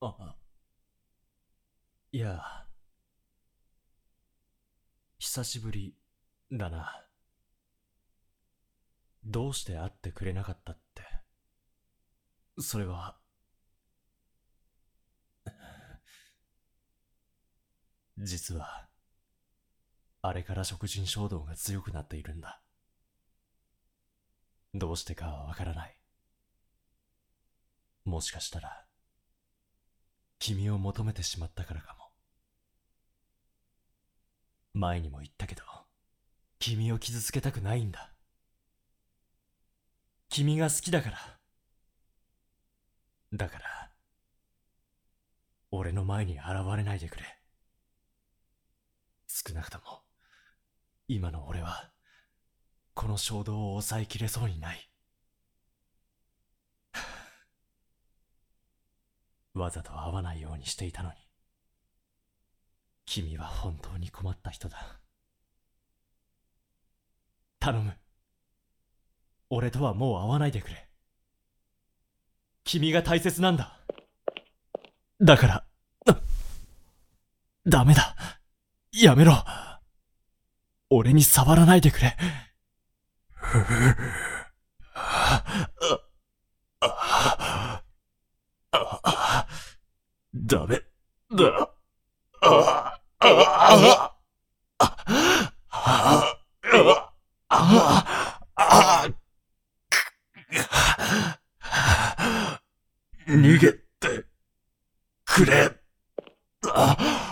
あ、いや、久しぶりだな。どうして会ってくれなかったって。それは、実は、あれから食人衝動が強くなっているんだ。どうしてかはわからない。もしかしたら、君を求めてしまったからかも。前にも言ったけど、君を傷つけたくないんだ。君が好きだから。だから、俺の前に現れないでくれ。少なくとも、今の俺は、この衝動を抑えきれそうにない。わざと会わないようにしていたのに。君は本当に困った人だ。頼む。俺とはもう会わないでくれ。君が大切なんだ。だから、ダメだ。やめろ。俺に触らないでくれ。ダメだ。逃げてくれ。